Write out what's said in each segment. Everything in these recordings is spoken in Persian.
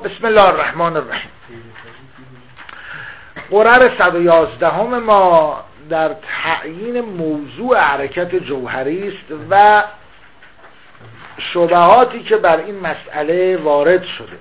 بسم الله الرحمن الرحیم. قرار 111 ما در تعیین موضوع حرکت جوهری است و شبهاتی که بر این مسئله وارد شده.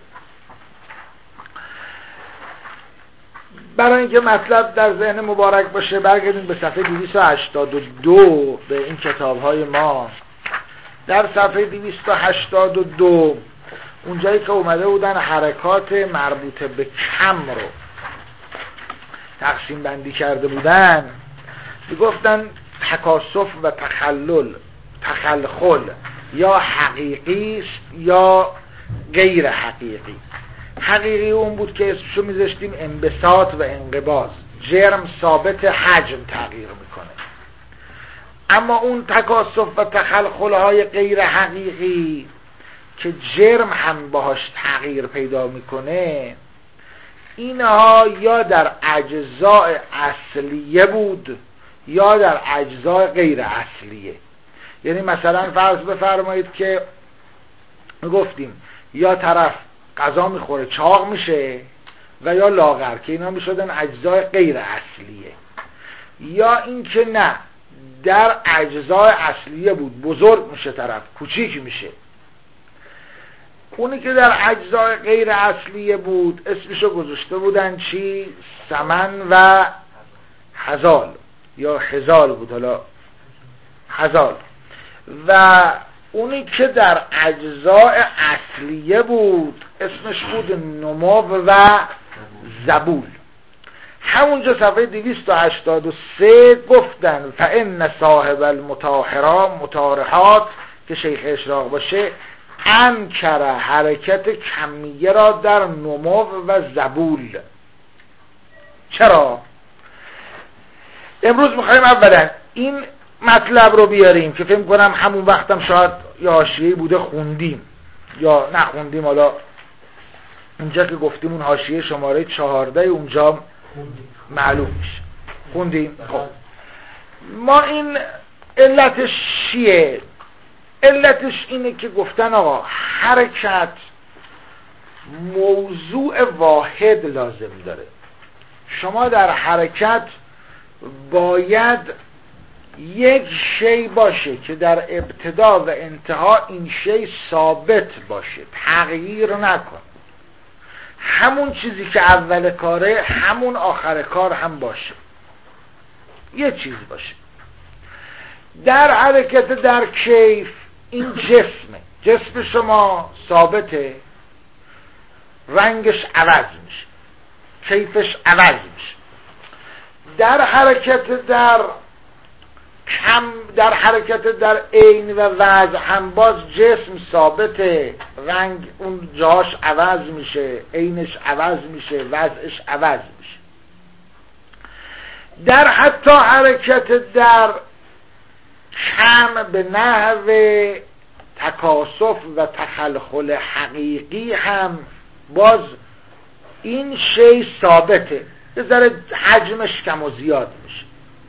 برای اینکه مطلب در ذهن مبارک باشه برگردیم به صفحه 282 به این کتاب‌های ما. در صفحه 282 اونجایی که اومده بودن حرکات مربوط به کم رو تقسیم بندی کرده بودن، میگفتن تکاسف و تخلخل یا حقیقی است یا غیر حقیقی. حقیقی اون بود که اسمشو میذاشتیم انبساط و انقباض، جرم ثابت، حجم تغییر میکنه. اما اون تکاسف و تخلخل های غیر حقیقی که جرم هم باهاش تغییر پیدا میکنه، اینها یا در اجزاء اصلیه بود یا در اجزاء غیر اصلیه. یعنی مثلا فرض بفرمایید که گفتیم یا طرف غذا میخوره چاق میشه و یا لاغر، که اینا میشدن اجزاء غیر اصلیه. یا اینکه نه، در اجزاء اصلیه بود، بزرگ میشه طرف، کوچیک میشه. اونی که در اجزاء غیر اصلیه بود اسمشو گذاشته بودن چی؟ سمن و هزال، یا هزال بود، حالا هزال. و اونی که در اجزاء اصلیه بود اسمش بود نمو و زبول. همونجا صفحه 283 گفتن فإن صاحب المطارحات که شیخ اشراق باشه انکر حرکت کمیه را در نمو و زبول. چرا؟ امروز میخوایم اولا این مطلب رو بیاریم که فکر کنم همون وقتم شاید یا حاشیه‌ای بوده خوندیم یا نخوندیم. حالا اینجا که گفتیم اون حاشیه شماره 14 اونجا معلوم میشه. خوندیم؟ خب ما این علتش چیه؟ علتش اینه که گفتن آقا حرکت موضوع واحد لازم داره. شما در حرکت باید یک شی باشه که در ابتدا و انتها این شی ثابت باشه، تغییر نکنه. همون چیزی که اول کاره همون آخر کار هم باشه، یه چیز باشه. در حرکت در کیف این جسم شما ثابته، رنگش عوض میشه، کیفش عوض میشه. در حرکت در عین و وضع هم باز جسم ثابته، رنگ اون جاش عوض میشه، عینش عوض میشه، وضعش عوض میشه. در حتی حرکت در کم به نحو تکاسف و تخلخل حقیقی هم باز این شی ثابته، یه ذره حجمش کم و زیاد میشه.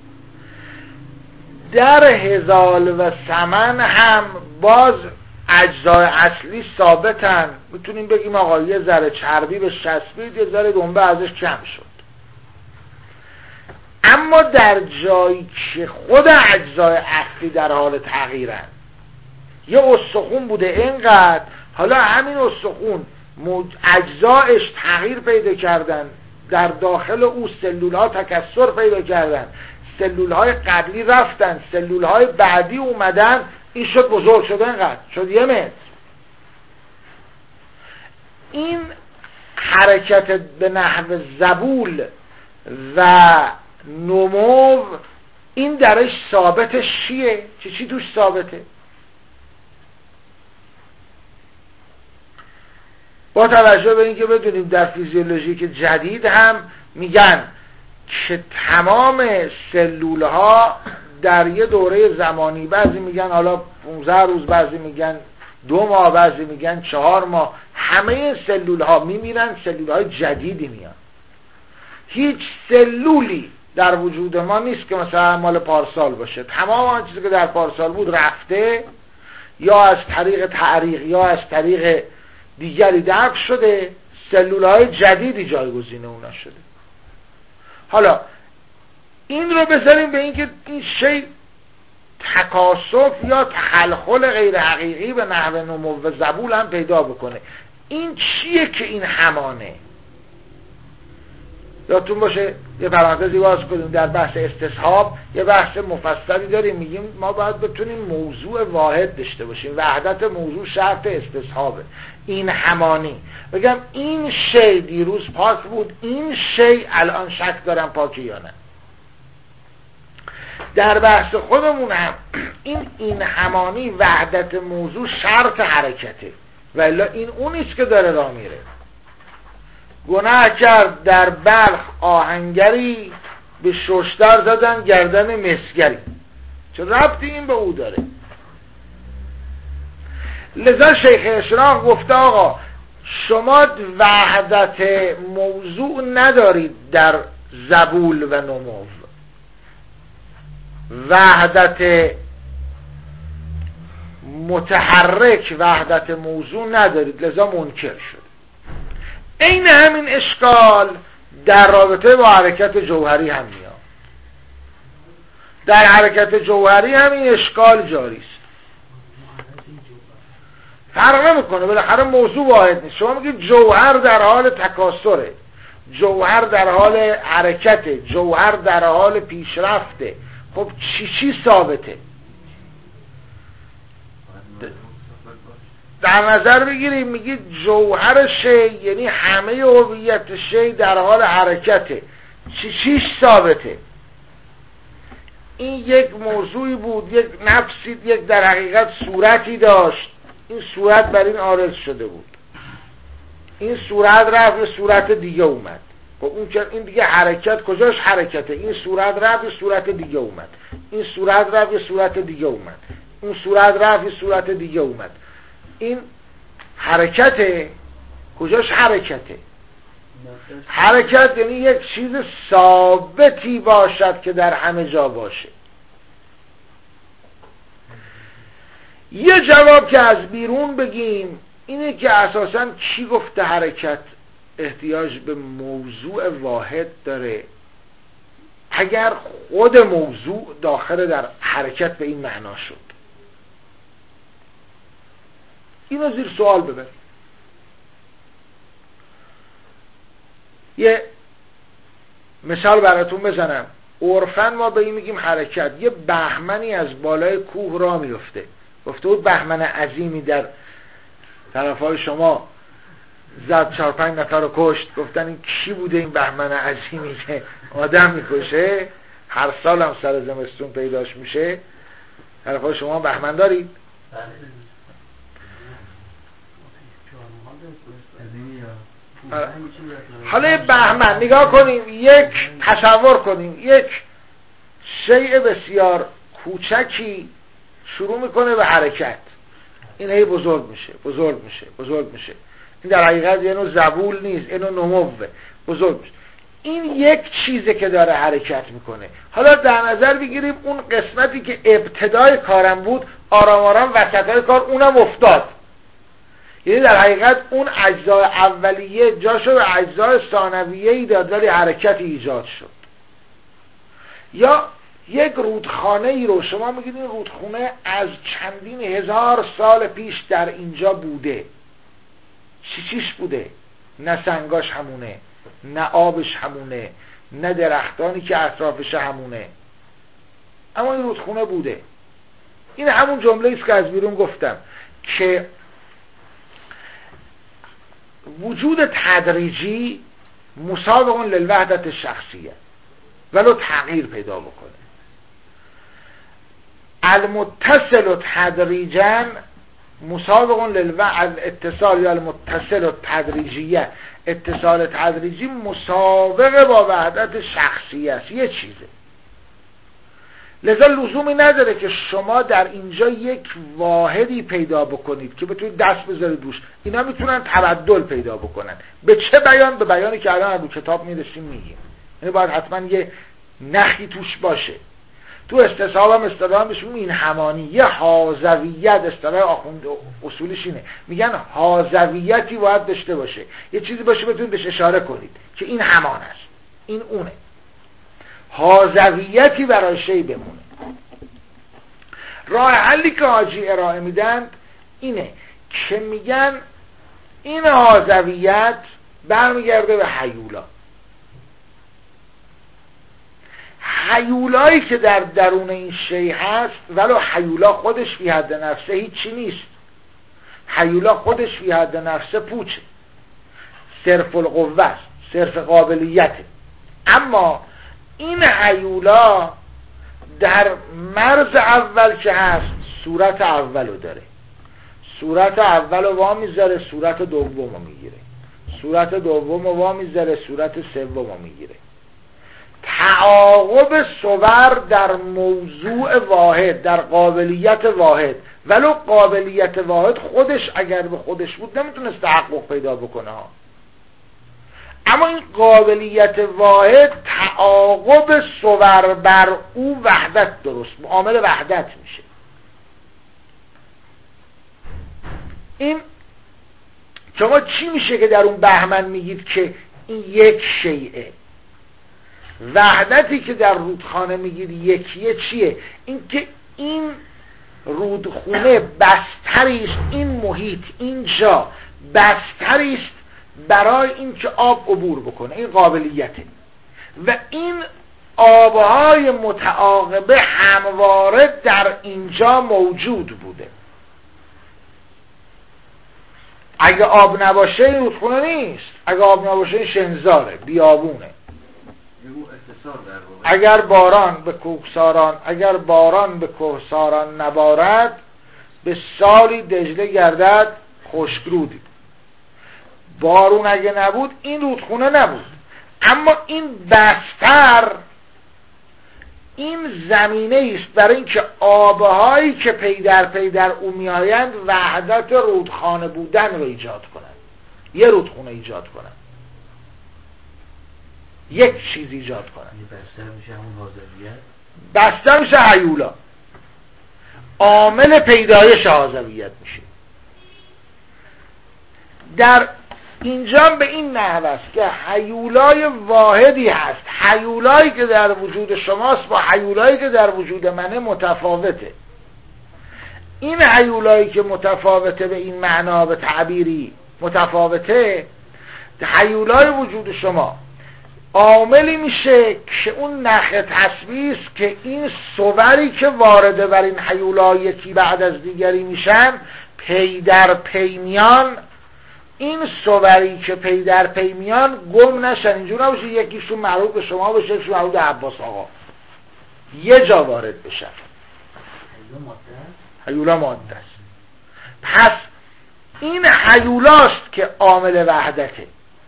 در هزال و سمن هم باز اجزای اصلی ثابتن. میتونیم بگیم آقا یه ذره چربی به چسبید، یه ذره دنبه ازش کم شد. اما در جایی که خود اجزای اصلی در حال تغییرن، یه استخون بوده اینقدر، حالا همین استخون اجزایش تغییر پیدا کردن، در داخل او سلول ها تکثر پیدا کردن، سلول های قبلی رفتن، سلول های بعدی اومدن، این شد بزرگ شد، اینقدر شد 1 متر. این حرکت به نحو زبول و نمو، این درش ثابتش چیه؟ چی توش ثابته؟ با توجه به اینکه بدونیم در فیزیولوژی که جدید هم میگن که تمام سلول ها در یه دوره زمانی، بعضی میگن حالا 15 روز، بعضی میگن 2 ماه، بعضی میگن 4 ماه، همه سلول ها میمیرن، سلول های جدیدی میان. هیچ سلولی در وجود ما نیست که مثلا مال پارسال باشه. تمام آن چیزی که در پارسال بود رفته، یا از طریق تعریق یا از طریق دیگری دفع شده، سلولهای جدیدی جایگزین اون نشده. حالا این رو بذاریم به اینکه این شی تکاسف یا تخلخل غیر حقیقی به نحو نمو و زبول هم پیدا بکنه. این چیه که این همانه؟ یادتون باشه یه پرانتزی باز کنیم، در بحث استصحاب یه بحث مفصلی داریم، میگیم ما باید بتونیم موضوع واحد داشته باشیم. وحدت موضوع شرط استصحابه. این همانی، بگم این شی دیروز پاک بود، این شی الان شک دارم پاکی یا نه. در بحث خودمون هم این همانی وحدت موضوع شرط حرکته، ولی این اونیست که داره راه میره. گناه کرد در بلخ آهنگری، به ششتر زدن گردن مسگری. چه ربطی این به او داره؟ لذا شیخ اشراق گفته آقا شما وحدت موضوع ندارید در زبول و نمو، وحدت متحرک وحدت موضوع ندارید، لذا منکر شد. این همین اشکال در رابطه با حرکت جوهری هم میاد. در حرکت جوهری هم این اشکال جاری است. فرق نمیکنه، بالاخره موضوع واحد نیست. شما میگید جوهر در حال تکاثره، جوهر در حال حرکته، جوهر در حال پیشرفته. خب چی ثابته؟ در نظر بگیریم میگید جوهر شی یعنی همه هویت شی در حال حرکته. چیش ثابته؟ این یک موضوعی بود، یک نفسی، یک در حقیقت صورتی داشت، این صورت بر این عارض شده بود، این صورت رفت یه صورت دیگه اومد. خب اون که این دیگه حرکت کجاش حرکته؟ این صورت رفت یه صورت دیگه اومد، این صورت رفت یه صورت دیگه اومد، اون صورت رفت یه صورت دیگه اومد. این حرکته کجاش حرکته؟ حرکت یعنی یک چیز ثابتی باشد که در همه جا باشه. یه جواب که از بیرون بگیم اینه که اساساً کی گفته حرکت احتیاج به موضوع واحد داره؟ اگر خود موضوع داخل در حرکت به این معنا شد، اینو زیر سوال ببر. یه مثال براتون بزنم. عرفاً ما به این میگیم حرکت. یه بهمنی از بالای کوه را میفته، گفته بود بهمن عظیمی در طرفای شما زد 4-5 نفر رو کشت. گفتن این کی بوده این بهمن عظیمی که آدم میکشه؟ هر سال هم سر زمستون پیداش میشه. طرفای شما بهمن دارید؟ حالا بهمن نگاه کنیم، یک تصور کنیم یک شیء بسیار کوچکی شروع میکنه به حرکت، این هی بزرگ میشه بزرگ میشه بزرگ میشه. این در حقیقت یه نوع زبول نیست، این نوع نموه، بزرگ میشه. این یک چیزه که داره حرکت میکنه. حالا در نظر بگیریم اون قسمتی که ابتدای کارم بود آرام آرام وسطای کار اونم افتاد، یعنی در حقیقت اون اجزای اولیه جاشو به اجزای ثانویه‌ای داد ولی حرکتی ایجاد شد. یا یک رودخانه ای رو شما میگید این رودخانه از چندین هزار سال پیش در اینجا بوده. چیش بوده؟ نه سنگاش همونه، نه آبش همونه، نه درختانی که اطرافش همونه، اما این رودخانه بوده. این همون جمله است که از بیرون گفتم که وجود تدریجی مسابق للوحدت شخصیه ولو تغییر پیدا بکنه. المتصل تدریجا مسابق الاتصال یا المتصل تدریجیه، اتصال تدریجی مسابقه با وحدت شخصیه است، یه چیزه. لذا لزومی نداره که شما در اینجا یک واحدی پیدا بکنید که بتونید دست بذارید روش. اینا میتونن تبدل پیدا بکنن. به چه بیان؟ به بیانی که الان رو کتاب میرسیم میگیم. یعنی باید حتما یه نخی توش باشه. تو استصحاب هم اصطلاح بهشون این همانی، یه حاذویت، اصطلاح آخوند اصولش اینه، میگن حاذویتی باید داشته باشه، یه چیزی باشه بتونید بهش اشاره کنید که این همان است، این اونه، حاذویتی برای شی بمونه. راه حلی که حاجی ارائه میدن اینه که میگن این حاذویت برمیگرده به هیولا. هیولایی که در درون این شی هست، ولو هیولا خودش فی حد نفسه هیچی نیست، هیولا خودش فی حد نفسه پوچه، صرف القوه است، صرف قابلیته، اما این هیولا در مرز اول که هست صورت اولو داره، صورت اولو وا میذاره، صورت دومو میگیره، صورت دومو وا میذاره، صورت سومو میگیره. تعاقب صور در موضوع واحد، در قابلیت واحد، ولو قابلیت واحد خودش اگر به خودش بود نمیتونست تحقق پیدا بکنه ها، اما این قابلیت واحد تعاقب صور بر او وحدت درست، عامل وحدت میشه. این شما چی میشه که در اون بهمن میگید که این یک شیئه؟ وحدتی که در رودخانه میگید یکیه چیه؟ این که این رودخونه بستریست، این محیط، این جا بستریست برای این که آب عبور بکنه، این قابلیته، و این آبهای متعاقبه همواره در اینجا موجود بوده. اگه آب نباشه این رودخونه نیست، اگه آب نباشه این شنزاره، بیابونه. اگر باران به کوهساران نبارد، به سالی دجله گردد خشکرودی. بارون اگه نبود این رودخونه نبود، اما این بستر، این زمینه است برای اینکه آبهایی که پی در او میآیند وحدت رودخانه بودن رو ایجاد کنند، یه رودخونه ایجاد کنند، یک چیز ایجاد کنند. بستر میشه همون حاذویت، بستر میشه هیولا، عامل پیدایش حاذویت میشه. در اینجا به این نحو است که هیولای واحدی هست، هیولایی که در وجود شماست با هیولایی که در وجود منه متفاوته. این هیولایی که متفاوته به این معنا، به تعبیری متفاوته، هیولای وجود شما عاملی میشه که اون نخ تسبیح است که این صوری که وارده بر این هیولا یکی بعد از دیگری میشن، پی در پی میان، این صوری که پی در پی میان گم نشن، اینجور نباشه یکیشون مربوط به شما باشه، یکیشون مربوط به عباس آقا، یه جا وارد بشن. هیولا ماده است. پس این هیولاست که عامل وحدته.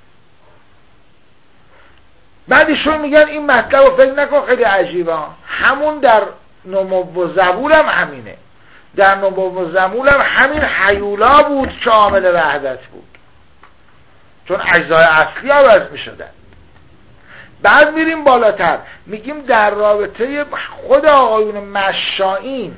بعد ایشون میگن این مطلب رو فکر نکن خیلی عجیبه، همون در نمو و زبول هم همینه، در نمو و زبول هم همین هیولا بود که عامل وحدت بود، چون اجزای اصلی عوض میشدن. بعد میریم بالاتر میگیم در رابطه خود آقایون مشائین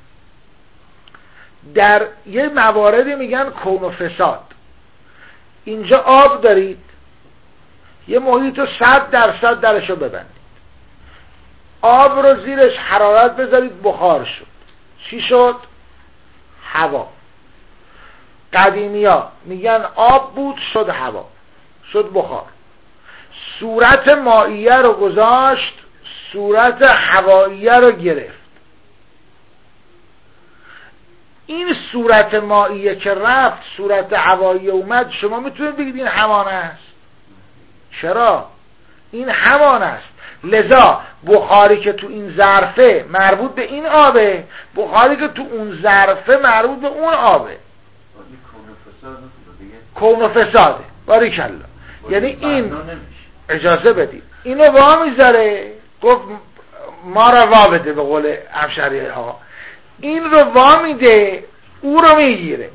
در یه مواردی میگن کون و فساد. اینجا آب دارید، یه محیط رو 100% درشو ببندید، آب رو زیرش حرارت بذارید بخار شد، چی شد؟ هوا. قدیمیا میگن آب بود شد هوا، شد بخار. صورت مائیه رو گذاشت، صورت هواییه رو گرفت. این صورت مائیه که رفت، صورت هواییه اومد، شما میتونید بگید این همان است. چرا؟ این همان است. لذا بخاری که تو این ظرفه مربوط به این آبه، بخاری که تو اون ظرفه مربوط به اون آبه. کون و فساده. باریکالله. یعنی این اجازه بدید اینو وا میذاره، گفت ما را وا بده، به قول همشهری ها این رو وا میده، او رو میگیره.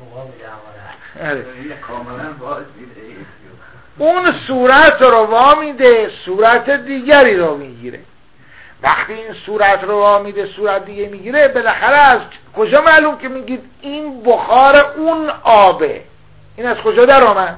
اون صورت رو وا میده، صورت دیگری رو میگیره. وقتی این صورت رو وامیده صورت دیگه میگیره، بالاخره از کجا معلوم که میگید این بخار اون آبه؟ این از کجا در آمد؟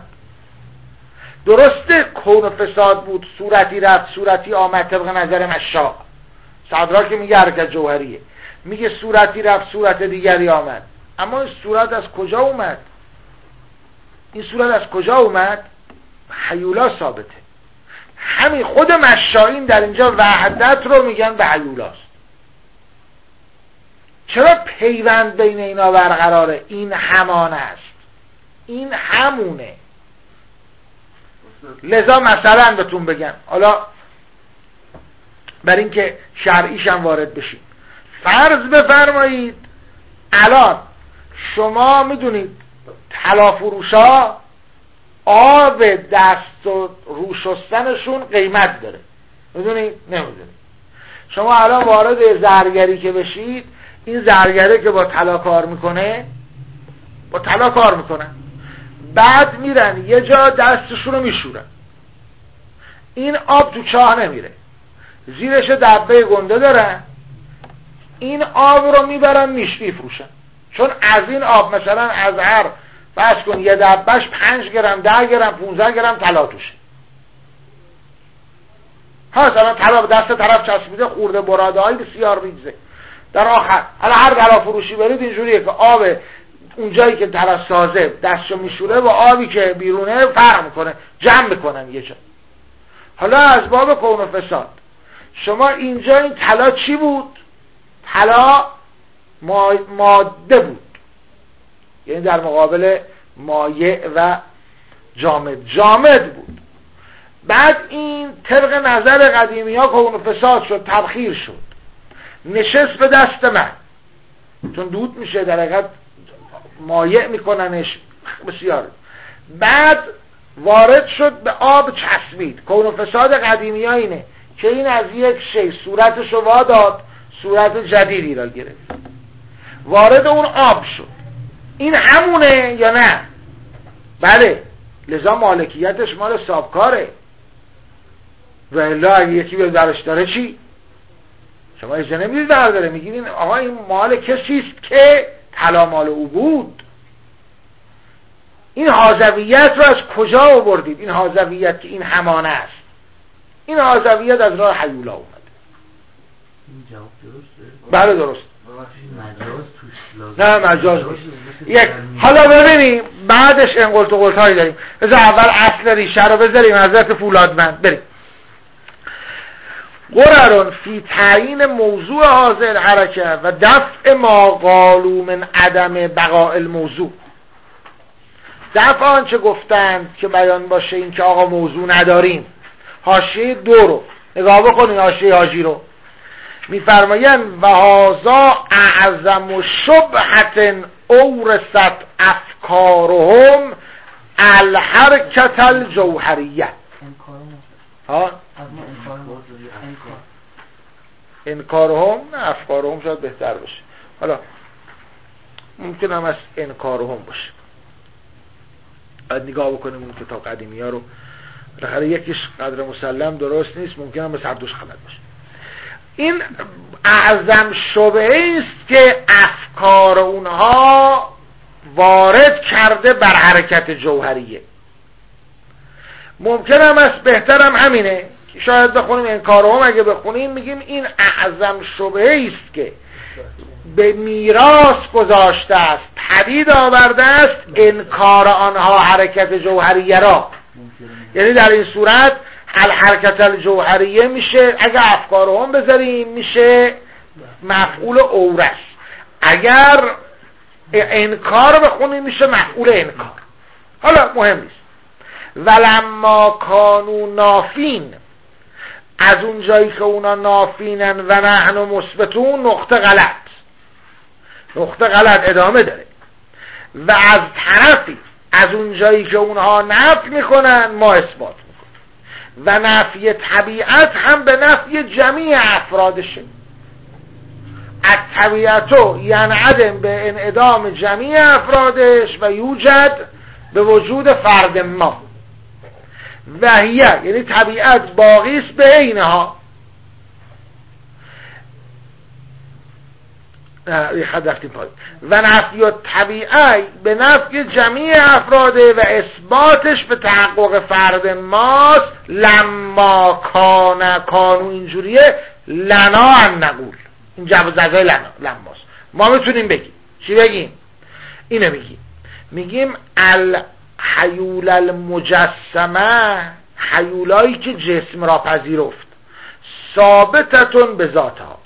درسته کون و فساد بود، صورتی رفت صورتی آمد طبق نظر مشاء. صدرا که میگه حرکت جوهریه، میگه صورتی رفت صورت دیگری آمد، اما این صورت از کجا اومد؟ این صورت از کجا اومد؟ هیولا ثابته. همین خود مشائین در اینجا وحدت رو میگن به هیولاست. چرا پیوند بین اینا برقراره؟ این همان است، این همونه. لذا مثلا بهتون بگم، حالا بر این که شرعیش هم وارد بشیم، فرض بفرمایید الان شما میدونید طلا فروشا آب دست و رو شستنشون قیمت داره، میدونید؟ نمیدونید. شما الان وارد زرگری که بشید، این زرگره که با طلا کار میکنه، با طلا کار میکنن، بعد میرن یه جا دستشون رو میشورن، این آب تو چاه نمیره، زیرش دبه گنده دارن، این آب رو میبرن میفروشن، چون از این آب مثلا از هر بس کن یه دبهش 5 گرم 10 گرم 15 گرم طلا توشه. مثلا طلا به دست طرف چسبیده، خورده براده های بسیار ریزه. در آخر هر طلا فروشی برید اینجوریه که آب اونجایی که طرف سازه دستشو میشوره با آبی که بیرونه فرق میکنه، جمع میکنن یه جا. حالا از باب کون و فساد، شما اینجا این طلا چی بود؟ طلا ماده بود، یعنی در مقابل مایع و جامد بود. بعد این طبق نظر قدیمی ها کون و فساد شد، تبخیر شد، نشست به دست من، چون دود میشه در حقیقت مایع میکننش بسیار. بعد وارد شد به آب چسبید. کون و فساد قدیمی ها اینه که این از یک شی صورتش رو واداد، صورت جدیدی را گرفت، وارد اون آب شد. این همونه یا نه؟ بله، لذا مالکیتش مال صاحبکاره. و الا اگه یکی به درش داره چی؟ شما اجازه نمیدید برداره، میگید این آقا این مال کسیست که طلا مال او بود. این حاذویت رو از کجا آوردید؟ این حاذویت که این همانه است، این حاذویت از راه هیولا اومده. این جواب درسته؟ بله درست. مجاز توش نه مجاز نیست. حالا ببینیم بعدش انقلت و قلتایی داریم. بذار اول اصل ریشه رو بذاریم. حضرت فولادمند بریم. قررون فی تعیین موضوع حاضر حرکه و دفع ما قالوا من عدم بقاء الموضوع. دفع آنچه گفتند که بیان باشه این که آقا موضوع نداریم. حاشیه 2 رو نگاه بکنید، حاشیه حاجی رو میفرمایند و هذا اعظم شبهة اورثت افکارهم الحرکت الجوهریه. انکارهم نه افکارهم شاید بهتر باشه، حالا ممکن هم از انکارهم باشه. باید نگاه بکنیم اون کتاب قدیمی ها رو، بالاخره یکیش قدر مسلم درست نیست، ممکن هم از هر دوش غلط باشه. این اعظم شبهه است که افکار اونها وارد کرده بر حرکت جوهریه. ممکن هم است بهتر هم همینه، شاید بخونیم انکارهم، اگه بخونیم میگیم این اعظم شبهه است که به میراث گذاشته است، پدید آورده است انکار آنها حرکت جوهریه را. یعنی در این صورت الحرکت الجوهریه میشه، اگر افکارهم بذاریم میشه مفعول اورث، اگر انکار بخونیم میشه مفعول انکار. حالا مهم نیست. ولما کانوا نافین، از اون جایی که اونا نافینن و نحن مثبتون، نقطه غلط ادامه داره. و از طرفی از اون جایی که اونها نفی میکنن ما اثبات میکنن. و نفی طبیعت هم به نفی جمیع افرادشه. از طبیعتو ینعدم به انعدام جمیع افرادش و یوجد به وجود فرد ما. و هیه یعنی طبیعت باقی است به اینها. خط رفتیم پای و نفی و طبیعی به نفی جمیع افراده و اثباتش به تحقق فرد ماست. لما کانو اینجوریه لنا ان نقول، این جواب زدای لماست. ما میتونیم بگیم چی بگیم؟ اینو میگیم الحیول المجسمه، حیولایی که جسم را پذیرفت، ثابتتون به ذاتها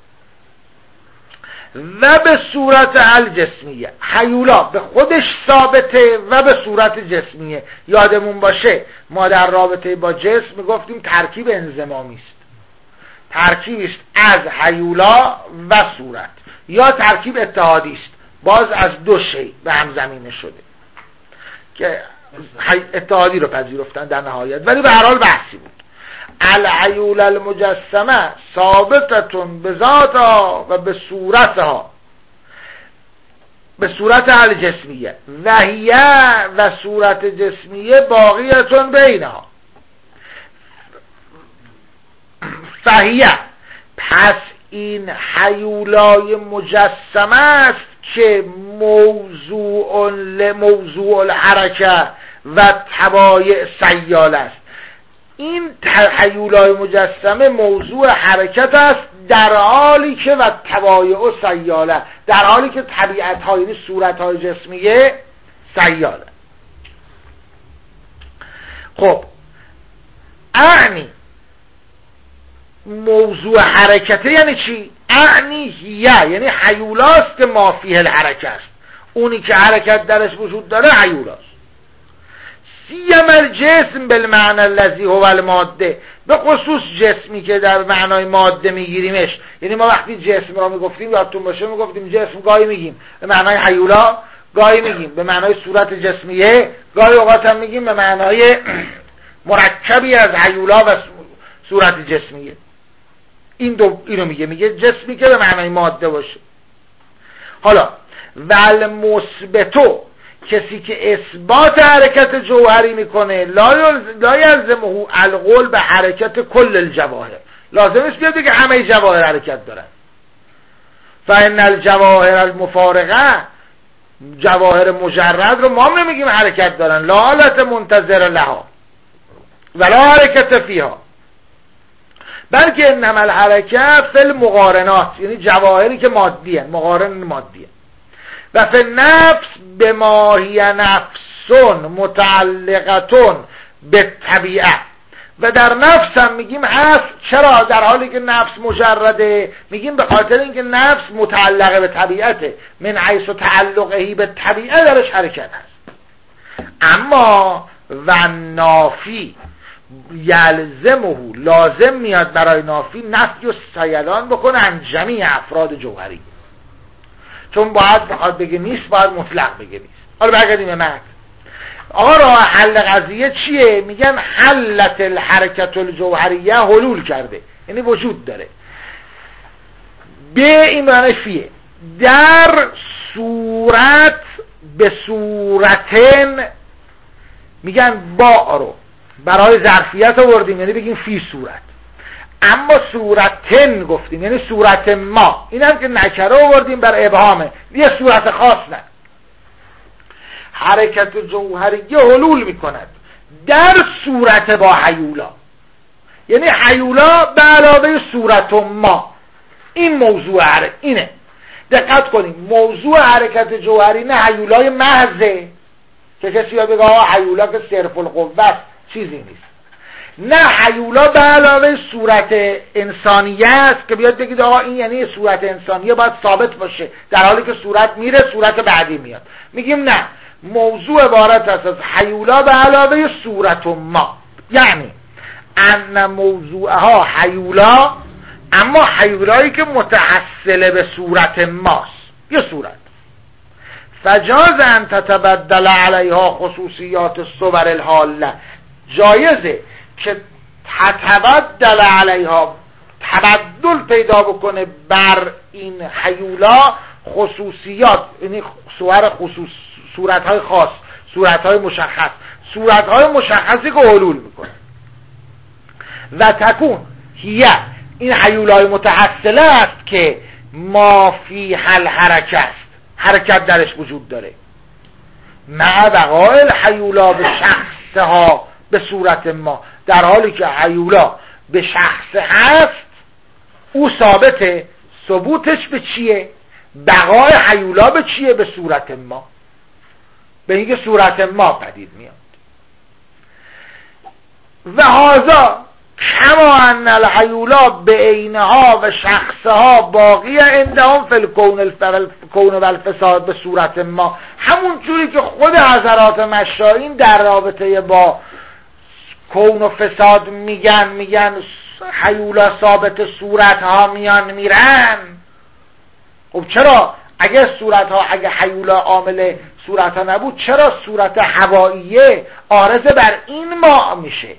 و به صورت الجسمیه. حیولا به خودش ثابته و به صورت جسمیه. یادمون باشه ما در رابطه با جسم میگفتیم ترکیب انضمامی است، ترکیبی است از حیولا و صورت، یا ترکیب اتحادی است، باز از دو شی به هم زمینه شده که اتحادی رو پذیرفتن در نهایت، ولی به هر حال بحثی بود. العیول المجسمه ثابتتون به ذاتها و به صورتها، به صورت الجسمیه، وحیه و صورت جسمیه باقیتون بینها. فهیه، پس این حیولای مجسمه است که موضوع الحرکه و طبایع سیاله است. این حیولای مجسمه موضوع حرکت است در حالی که و طبایع و سیاله، در حالی که طبیعت های یعنی صورت های جسمیه سیاله. خب اعنی موضوع حرکته یعنی چی؟ اعنی هیه، یعنی حیولاست که ما فیه الحرکه است، اونی که حرکت درش وجود داره حیولاست. سیم الجسم بالمعنى الذي هو الماده، به خصوص جسمی که در معنای ماده میگیریمش. یعنی ما وقتی جسم را میگفتیم یادتون باشه میگفتیم جسم گاهی میگیم به معنای حیولا، گاهی میگیم به معنای صورت جسمیه، گاهی اوقات هم میگیم به معنای مرکبی از حیولا و صورت جسمیه. اینو میگه جسمی که به معنای ماده باشه. حالا والمثبتو، کسی که اثبات حرکت جوهری میکنه، لا یلزمه القول به حرکت کل الجواهر، لازم است بیاد که همه جواهر حرکت دارن. فان الجواهر المفارقه، جواهر مجرد رو ما نمیگیم حرکت دارن، لا حالت منتظر لها ولا حرکت فیها، بلکه انما الحرکه فی المقارنات، یعنی جواهری که مادی هستند، مقارن مادی هستند. و فی النفس بما هی نفس متعلقتون به طبیعه، و در نفس هم میگیم هست. چرا؟ در حالی که نفس مجرده، میگیم به خاطر اینکه نفس متعلقه به طبیعته، من حیث تعلقهی به طبیعه درش حرکت هست. اما و نافی یلزمه، لازم میاد برای نافی نفی و سیلان بکنه عن جمیع افراد جوهری، چون باید بخواد بگه نیست، باید مطلق بگه نیست. حالا برگردیم به متن. آقا راه حل قضیه چیه؟ میگن حلت الحرکت الجوهریه، حلول کرده، یعنی وجود داره. به این معنی فیه، در صورت به صورتن، میگن با رو برای ظرفیت آوردیم، یعنی بگیم فی صورت. اما صورتن گفتیم یعنی صورت ما، این هم که نکره آوردیم بر ابهامه، یه صورت خاص نه. حرکت جوهریه حلول میکند در صورت با حیولا، یعنی حیولا به علاوه صورت ما. این موضوع اینه، دقت کنیم، موضوع حرکت جوهری نه حیولای محضه که کسی ها بگه حیولا که صرف القوت چیزی نیست، نه حیولا به علاوه صورت انسانیه است که بیاد بگید آقا این یعنی صورت انسانیه باید ثابت باشه، در حالی که صورت میره صورت بعدی میاد. میگیم نه، موضوع عبارت است از حیولا به علاوه صورت ما، یعنی ان موضوعها حیولا، اما حیولایی که متحصله به صورت ماست، یه صورت. فجاز ان تتبدل علیها خصوصیات الصور الحاله، جایزه که تتبدل علیها، تبدل پیدا بکنه بر این حیولا خصوصیات، یعنی صورتهای خاص، صورتهای مشخص، صورتهای مشخصی که حلول میکنه. و تکون هیه، این حیولای متحصله است که ما فی حرکت است، حرکت درش وجود داره، مع بقای الحیولا به شخصها به صورت ما، در حالی که حیولا به شخص هست او ثابته. ثبوتش به چیه؟ بقای حیولا به چیه؟ به صورت ما، به اینکه صورت ما پدید میاد. و هذا کما ان الحیولا به عینها و شخصها باقی عندهم فی الکون و الفساد به صورت ما، همون جوری که خود حضرات مشایین در رابطه با کون و فساد میگن حیولا ثابت صورتها میان میرن. خب چرا اگه حیولا عامل صورتها نبود، چرا صورت هواییه عارض بر این ماء میشه؟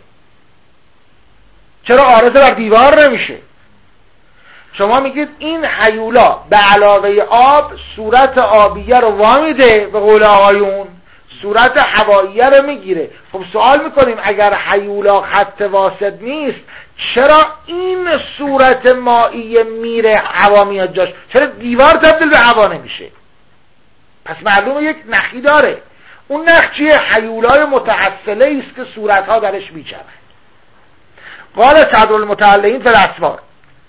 چرا عارض بر دیوار نمیشه؟ شما میگید این حیولا به علاوه آب صورت آبیه رو وامیده، به قول آقایون صورت هواییه رو میگیره. خب سوال میکنیم اگر حیولا خط واسط نیست، چرا این صورت مائیه میره هوا میاد جاش؟ چرا دیوار تبدیل به هوا نمیشه؟ پس معلومه یک نخی داره. اون نخ چیه؟ حیولای متحصله است که صورتها درش میچرخه. قال صدر المتعلقین فی الاسوار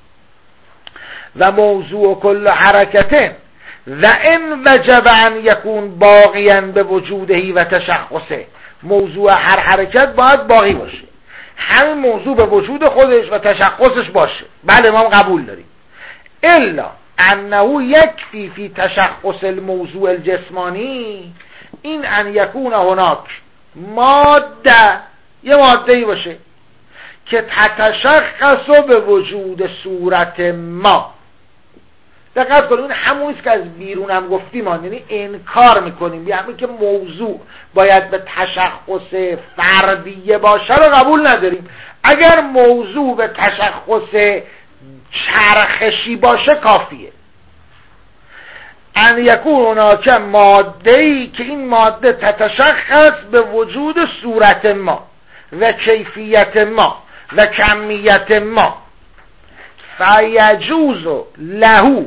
و موضوع کل حرکتن و ان وجب ان یکون باقیا به وجودهی و تشخصه، موضوع هر حرکت باید باقی باشه، همین موضوع به وجود خودش و تشخصش باشه. بله ما قبول داریم. الا انه یکفی فی تشخص الموضوع الجسمانی این ان یکون هناک ماده، یه ماده‌ای باشه که تتشخص به وجود صورت ما. دقت کنید این همونیست که از بیرون هم گفتیم، یعنی انکار میکنیم، یعنی که موضوع باید به تشخص فردیه باشه رو قبول نداریم. اگر موضوع به تشخص چرخشی باشه کافیه. ان یکون هناک ماده‌ای که این ماده تتشخص به وجود صورت ما و کیفیت ما و کمیت ما، فیجوز له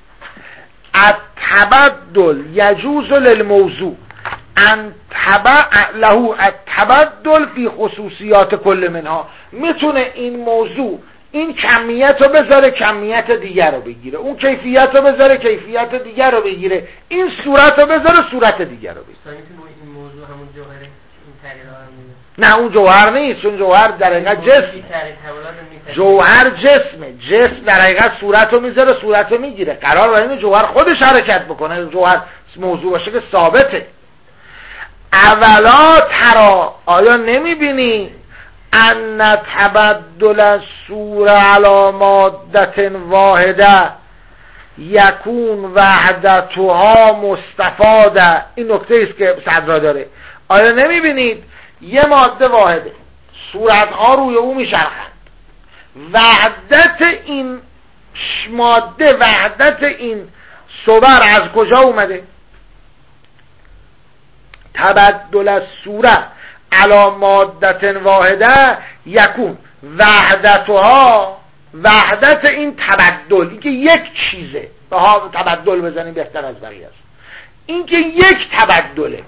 التبدل، یجوز للموضوع ان له التبدل فی خصوصیات کل منها، میتونه این موضوع این کمیت رو بذاره کمیت دیگر رو بگیره، اون کیفیت رو بذاره کیفیت دیگر رو بگیره، این صورت رو بذاره صورت دیگر رو بگیره. این موضوع همون جوهره، نه اون جوهر نیست، چون جوهر در حقیقت جسم، جوهر جسم در حقیقت صورت رو میذاره صورت رو میگیره. قرار بر اینه جوهر خودش حرکت بکنه، جوهر موضوع باشه که ثابته. اولا ترا، آیا نمیبینی ان تبدل الصوره علی ماده واحده یکون وحدتها مستفاده. این نکته است که صدرا داره. آیا نمیبینید یه ماده واحده، صورتها روی او میچرخند، وحدت این ماده، وحدت این صور از کجا اومده؟ تبدل الصوره علی ماده واحده یکون وحدتها، وحدت این تبدل، این که یک چیزه، ها تبدل بزنیم بهتر از بقیه است، این که یک تبدله،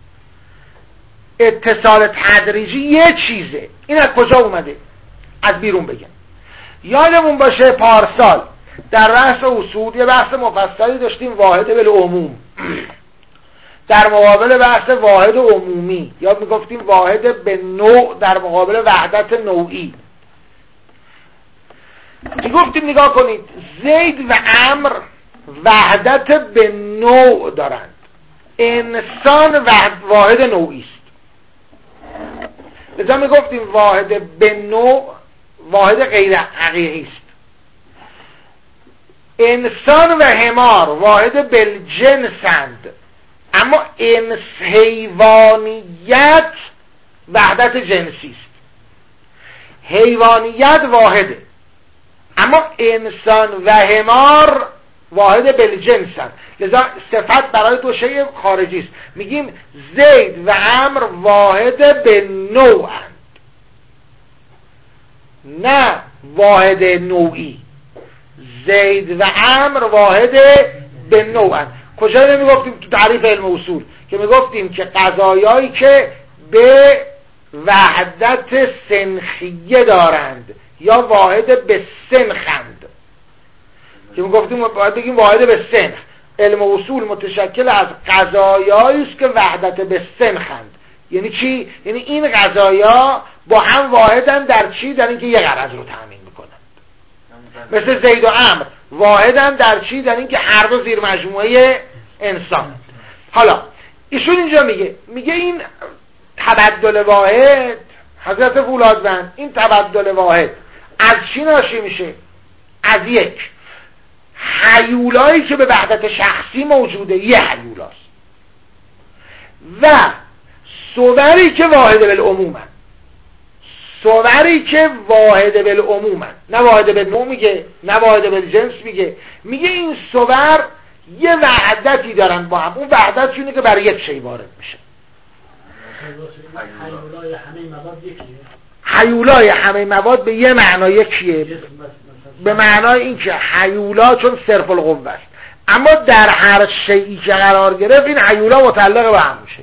اتصال تدریجی یه چیزه. این از کجا اومده؟ از بیرون بگم. یادمون باشه پارسال در بحث اصول یه بحث مفصلی داشتیم، واحد بالعموم در مقابل بحث واحد عمومی، یا میگفتیم واحد به نوع در مقابل وحدت نوعی. میگفتیم نگاه کنید زید و عمرو وحدت به نوع دارند، انسان واحد نوعی است. لذا میگفتیم واحد به نوع واحد غیر حقیقی است. انسان و حمار واحد بالجنسند، اما حیوانیت وحدت جنسی است. حیوانیت واحده، اما انسان و حمار واحد بالجنسند. لذا صفت برای دو شیء خارجی است. میگیم زید و عمرو واحد به نوعند، نه واحد نوعی. زید و عمرو واحد به نوعن. کجا نمیگفتیم تو تعریف علم اصول که میگفتیم که قضایایی که به وحدت سنخیه دارند یا واحد به سنخند، که میگفتیم باید بگیم واحد به سنخ. علم اصول متشکل از قضایایی است که وحدت به سنخند. یعنی چی؟ یعنی این قضایا با هم واحدن در چی؟ در اینکه یه غرض رو تامین میکنن. مثل زید و عمرو واحدن در چی؟ در اینکه هر دو زیر مجموعه انسان. حالا ایشون اینجا میگه این تبدل واحد، حضرت فولادوند، این تبدل واحد از چی ناشی میشه؟ از یک هیولایی که به وحدت شخصی موجوده، یه هیولاست، و صوری که واحد بالعمومن. صوری که واحد بالعمومن، نه واحد بالنوع میگه، نه واحد بالجنس میگه این صور یه وحدتی دارن با هم. اون وحدت شونه که برای یک شی وارد میشه. هیولای همه مواد یکیه. هیولای همه مواد به یه معنا یکیه، به معنای این که هیولا چون صرف القوه است، اما در هر شیئی که قرار گرفت این هیولا متعلق به هم میشه.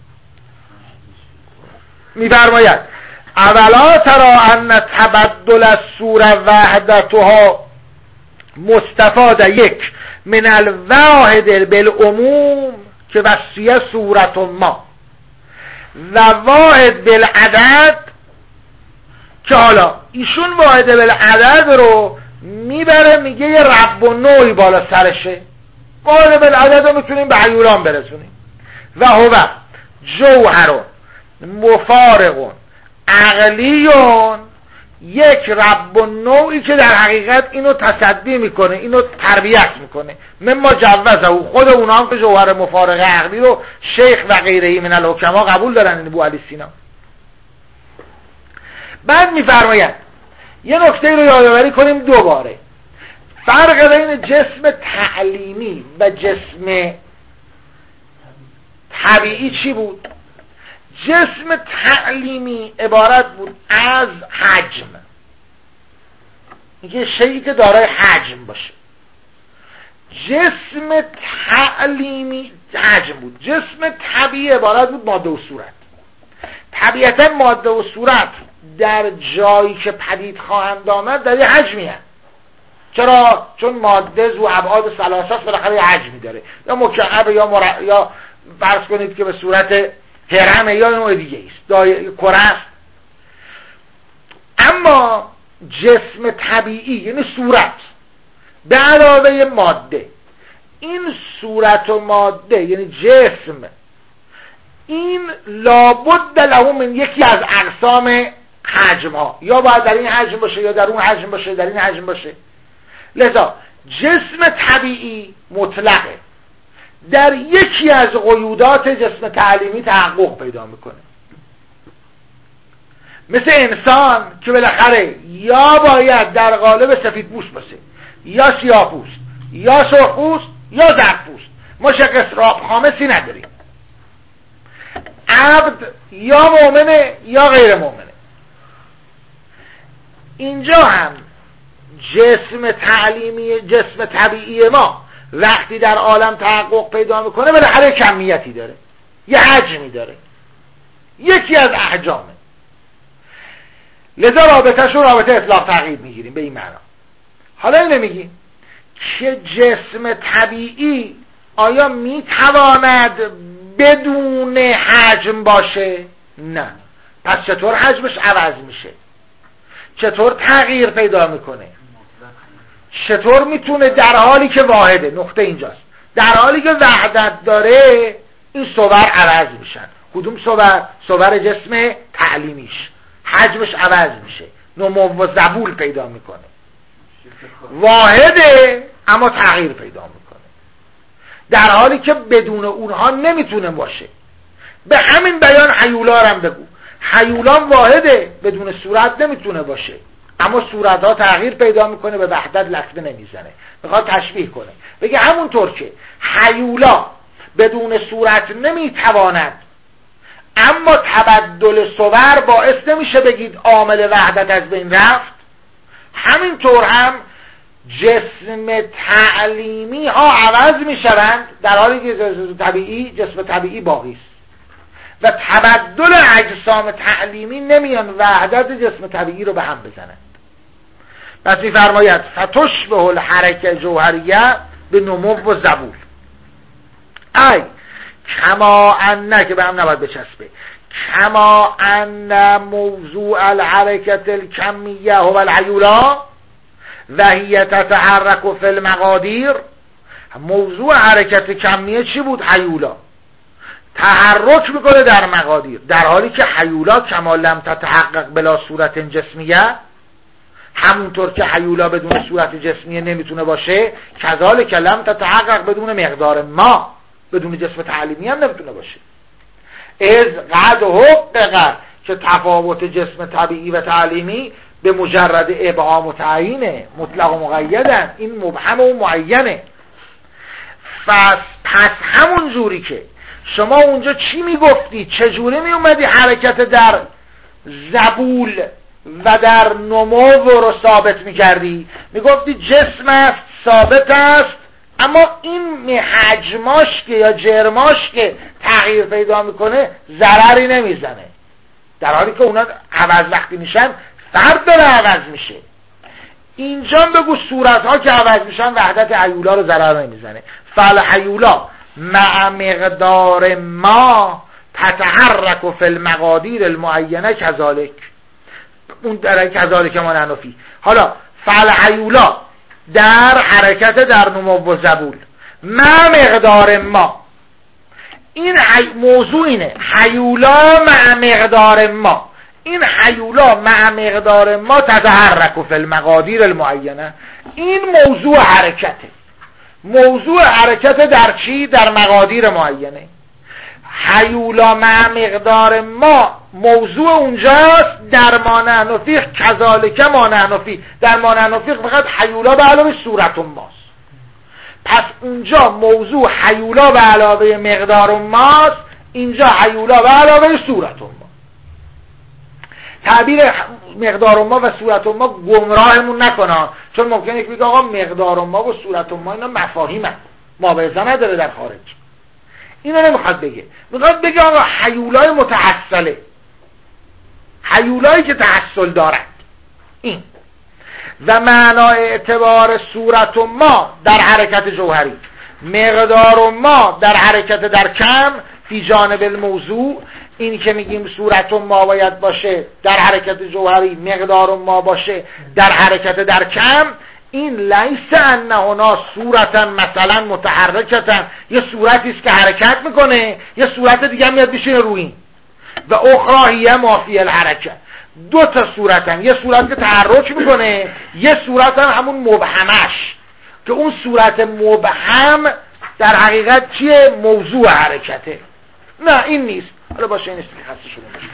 میفرماید اولا ترى ان تبدل الصوره وحدتها مستفاد یک من الواحد بالعموم که وصیه صورت ما و واحد بالعدد، که حالا ایشون واحد بالعدد رو میبره میگه یه رب و نوعی بالا سرشه. واحد بالعدد رو میتونیم به هیولان برسونیم. و هو جوهرون مفارقون عقلیون، یک رب و نوعی که در حقیقت اینو تصدی میکنه، اینو تربیت میکنه. مما جوزه، خود اونا هم که جوهر مفارق عقلی رو شیخ و غیرهی من الحکما قبول دارن، این ابو علی سینا. بعد میفرماید یه نکته رو یادآوری کنیم دوباره، فرق بین جسم تعلیمی و جسم طبیعی چی بود؟ جسم تعلیمی عبارت بود از حجم، یه شیئی که دارای حجم باشه. جسم تعلیمی حجم بود. جسم طبیعی عبارت بود ماده و صورت. طبیعتا ماده و صورت در جایی که پدید خواهند آمد در یه حجمی هست. چرا؟ چون ماده ذو ابعاد ثلاثه است، بالاخره یه حجمی داره، یا مکعب یا فرض کنید که به صورت هرم یا نوع دیگه است، کره است. اما جسم طبیعی یعنی صورت به علاوه ماده، این صورت و ماده یعنی جسم، این لابد له من یکی از اقسام حجم ها، یا باید در این حجم باشه یا در اون حجم باشه، در این حجم باشه. لذا جسم طبیعی مطلقه، در یکی از قیودات جسم تعلیمی تحقق پیدا میکنه. مثل انسان که بالاخره یا باید در قالب سفید پوست باشه، یا سیاه پوست، یا سرخ پوست، یا زرد پوست. ما شق اسراب خامسی نداریم. عبد یا مؤمنه یا غیر مؤمنه. اینجا هم جسم تعلیمی، جسم طبیعی ما وقتی در عالم تحقق پیدا میکنه بالاخره کمیتی داره، یه حجمی داره، یکی از احجامه. لذا رابطه‌شو رابطه اطلاق تغییر میگیریم به این معنا. حالا اینو میگیم که جسم طبیعی آیا میتواند بدون حجم باشه؟ نه. پس چطور حجمش عوض میشه؟ چطور تغییر پیدا میکنه؟ چطور میتونه در حالی که واحده، نقطه اینجاست، در حالی که وحدت داره این صور عوض میشن؟ کدوم صور؟ صور جسم تعلیمیش حجمش عوض میشه، نمو و زبول پیدا میکنه، واحده اما تغییر پیدا میکنه، در حالی که بدون اونها نمیتونه باشه. به همین بیان هیولا هم بگو، هیولان واحده بدون صورت نمیتونه باشه، اما صورت ها تغییر پیدا میکنه، به وحدت لطمه نمیزنه. میخواد تشبیه کنه، بگه همونطور که هیولا بدون صورت نمیتواند، اما تبدل صور باعث نمیشه بگید عامل وحدت از بین رفت، همینطور هم جسم تعلیمی ها عوض می شوند در حالی که جسم طبیعی باقی است و تبدل اجسام تعلیمی نمیان وحدت جسم طبیعی رو به هم بزنند. پس می‌فرماید فتشبه الحرکه جوهریه به نمو و زبول ای کما ان که به هم نباید بچسبه کما ان موضوع الحرکت الکمیه هو الحیولا و هی تتحرک فی المقادیر. موضوع حرکت کمیه چی بود؟ حیولا، تحرک میکنه در مقادیر، در حالی که حیولا کما لم تتحقق بلا صورت جسمیه، همونطور که حیولا بدون صورت جسمیه نمیتونه باشه، کذالک لم تتحقق بدون مقدار ما، بدون جسم تعلیمی هم نمیتونه باشه. از قد حقق که تفاوت جسم طبیعی و تعلیمی به مجرد ابهام و تعیینه، مطلق و مقیدن، این مبهم و معینه. پس همون جوری که شما اونجا چی میگفتی، چجوری میومدی حرکت در زبول و در نمو رو ثابت میکردی؟ میگفتی جسم است، ثابت است، اما این حجماش که یا جرماش که تغییر پیدا میکنه ضرری نمیزنه، در حالی که اونا عوض وقتی میشن فرد داره عوض میشه. اینجا بگو صورتها که عوض میشن وحدت حیولا رو ضرر نمیزنه. فالحیولا مع مقدار ما تتحرک فی المقادیر المعینه کذالک، اون در کذالک ما ننفی. حالا فالحیولا در حرکت در نمو و زبول مع مقدار ما، این موضوع اینه، حیولا مع مقدار ما، این حیولا مع مقدار ما تتحرک فی المقادیر المعینه، این موضوع حرکته. موضوع حرکت در چی؟ در مقادیر معینه. حیولا مع مقدار ما موضوع اونجاست در ما نحنفی کذالک ما نحنفی، در ما نحنفی فقط حیولا به علاوه صورت ماست. پس اونجا موضوع حیولا به علاوه مقدار ماست، اینجا حیولا به علاوه صورت ما. تعبیر مقدار ما و صورت ما گمراهمون نکنه، چون ممکنه که بگه آقا مقدار ما و صورت ما اینا مفاهیمه، ما به ازا نداره در خارج. اینو نمیخواد بگه، میخواد بگه آقا حیولای متحصله، حیولایی که تحصل دارد. این و معنای اعتبار صورت ما در حرکت جوهری، مقدار ما در حرکت در کم فی جانب الموضوع، این که میگیم صورت ما باید باشه در حرکت جوهری، مقدار ما باشه در حرکت در کم، این لیس انهنا صورتا مثلا متحرکتا، یه صورتی است که حرکت میکنه، یه صورت دیگه میاد بشینه روی این، و اخراهیه مافی الحرکت، دو تا صورتن، یه صورت که تحرک میکنه، یه صورت هم همون مبهمش که اون صورت مبهم در حقیقت چیه؟ موضوع حرکته. نه این نیست. حالا باشه این است که خسته شده باشه.